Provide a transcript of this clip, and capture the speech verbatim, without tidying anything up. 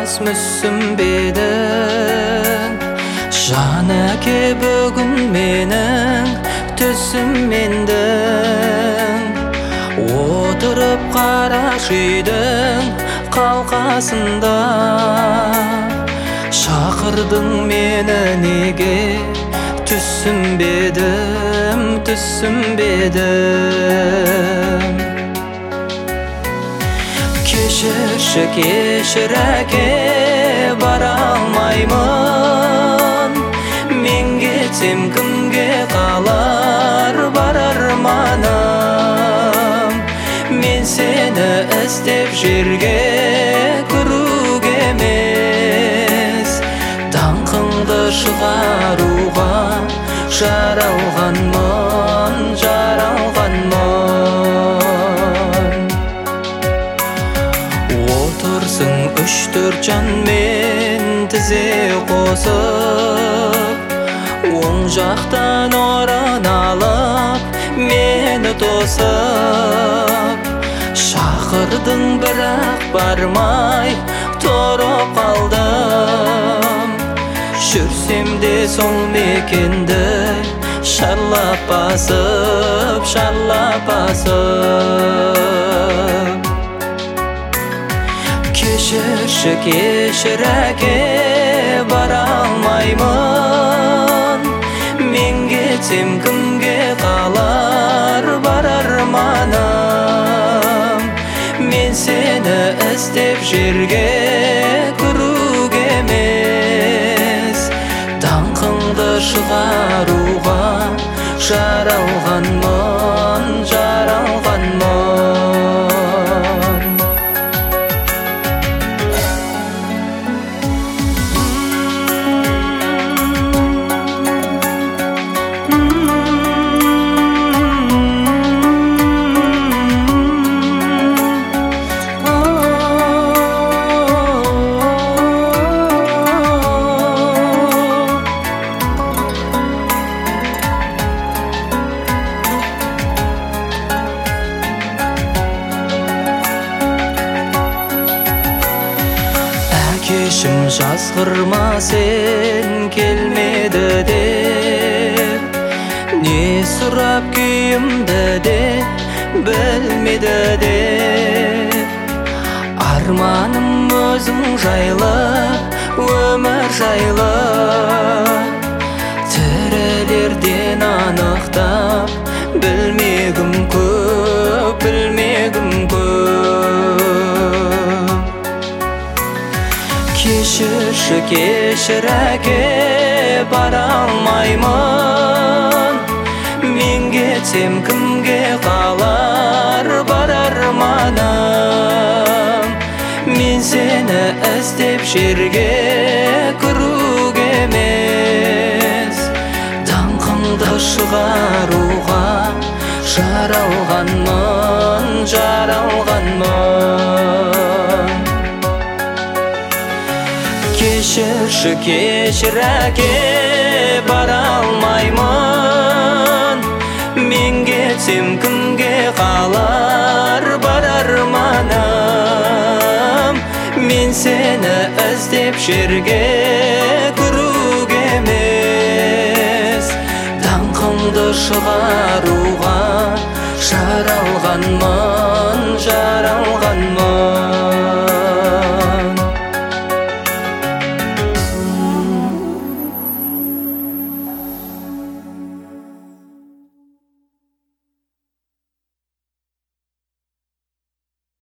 аз мүсінбедің Жанеке бүгін менің түсіммендің Отырып қараш үйдің қалқасында Шақырдың мені неге түсінбедім, түсінбедім Кешірші, кешір әке, бара алмаймын Мен кетсем кімге қалар бар арманым Мен сені іздеп жерге кіруге емес Даңқыңды шығаруға жаралғанмын, жаралғанмын Отырсың үш-төрт жанмен тізе қосып Оң жақтан орын алып мені тосып Шақырдың бірақ бармай тұрып қалдым Жүрсем де сол мекенді шарлап басып, шарлап басып Кешірші, кешір әке, бара алмаймын Мен кетсем кімге қалар бар арманым Мен сені іздеп жерге кіруге емес Даңқыңды шығаруға жаралғанмын, жаралғанмын Кешім жазғырма сен келмеді деп Не сұрап күйімді де білмеді деп Арманым өзің жайлы, өмір жайлы Тірілерден анықтап білмегім көп, білмегім көп Кешірші, кешір әке, бара алмаймын Мен кетсем кімге қалар бар арманым Мен сені іздеп жерге кіруге емес Даңқыңды шығаруға жаралғанмын, жаралғанмын Кешірші, кешір әке, бара алмаймын Мен кетсем кімге қалар бар арманым Мен сені іздеп жерге кіруге емес Даңқыңды шығаруға жаралғанмын, жаралғанмын